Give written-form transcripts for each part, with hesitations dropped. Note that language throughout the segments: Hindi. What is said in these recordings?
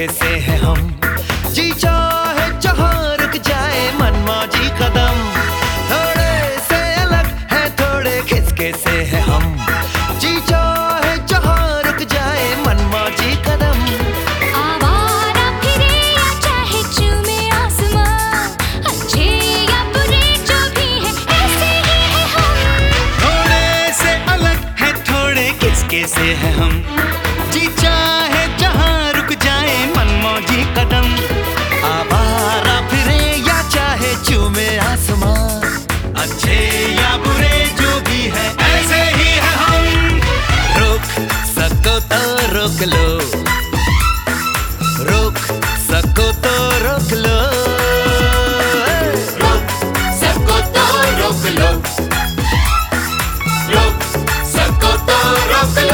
किसके से है हम। जी चाहे जहाँ रुक जाए मनमौजी कदम, थोड़े से अलग है थोड़े किसके से है हम। जी चाहे जहाँ रुक जाए मनमौजी कदम। आवारा फिरे या चाहे चूमे आसमां, अच्छे या बुरे जो भी है ऐसे ही है हम। थोड़े से अलग है थोड़े किसके से है हम। जी चाहे जहाँ रुक जाए मनमौजी कदम। आवारा फिरे या चाहे चूमे आसमां, अच्छे या बुरे जो भी है ऐसे ही है हम। रोक सको तो रोक लो, रोक सको तो रोक लो, रोक सको तो रोक लो, रोक सको तो रोक लो।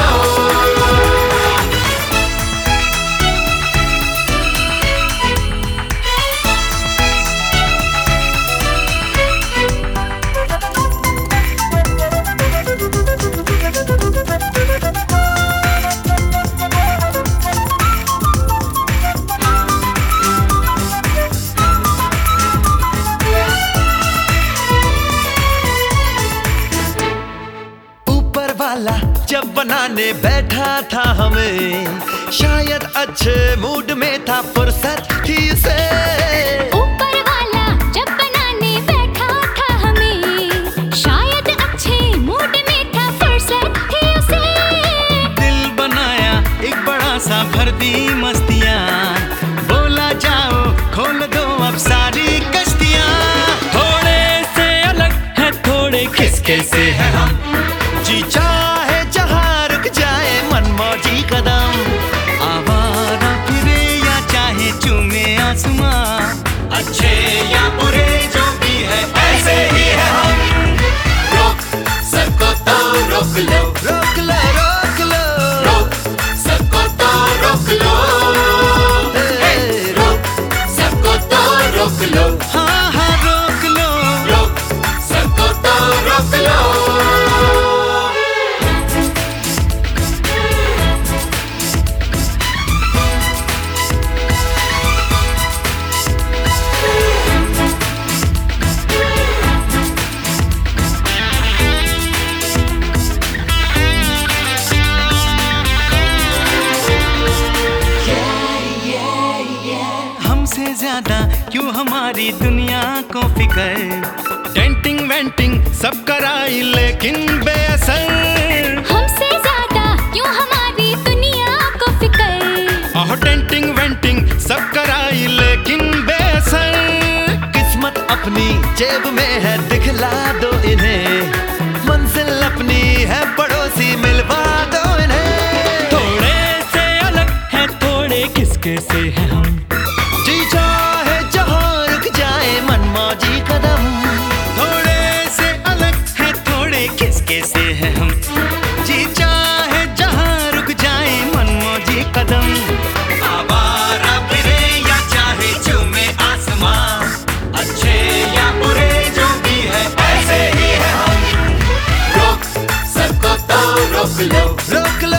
जब बनाने बैठा था हमें, शायद अच्छे मूड में था, फुर्सत थी उसे। ऊपर वाला जब बनाने बैठा था हमें, शायद अच्छे मूड में था, फुर्सत थी उसे। दिल बनाया एक बड़ा सा, भर दी मस्तियाँ, बोला जाओ खोल दो अब सारी कश्तियाँ। थोड़े से अलग है थोड़े किसके से है हम। जी चाहे जहाँ रुक जाए मनमौजी कदम। आवारा फिरे या चाहे चूमे आसमां, अच्छे या बुरे जो भी है ऐसे ही है हम। रोक सको तो रोक लो, रोक लो रोक लो, रोक सको तो रोक लो, रोक सको तो रोक लो, हाँ हाँ रोक लो, रोक सको तो रोक लो। हमसे ज्यादा क्यों हमारी दुनिया को फिकर, डेंटिंग वेंटिंग सब कराई लेकिन बेअसर। हमसे ज्यादा क्यों हमारी दुनिया को फिकर, और डेंटिंग वेंटिंग सब कराई लेकिन बेअसर। किस्मत अपनी जेब में है दिखला दो इन्हें, मंजिल अपनी है पड़ोसी मिलवा दो इन्हें। थोड़े से अलग है थोड़े किसके से है हम। जी चाहे जहाँ रुक जाए मनमौजी कदम। थोड़े से अलग है थोड़े किसके से है हम। जी चाहे जहाँ रुक जाए मनमौजी कदम। आवारा फिरे या चाहे चूमे आसमां, अच्छे या बुरे जो भी है ऐसे ही है हम। रोक सको तो रोक लो, रोक लो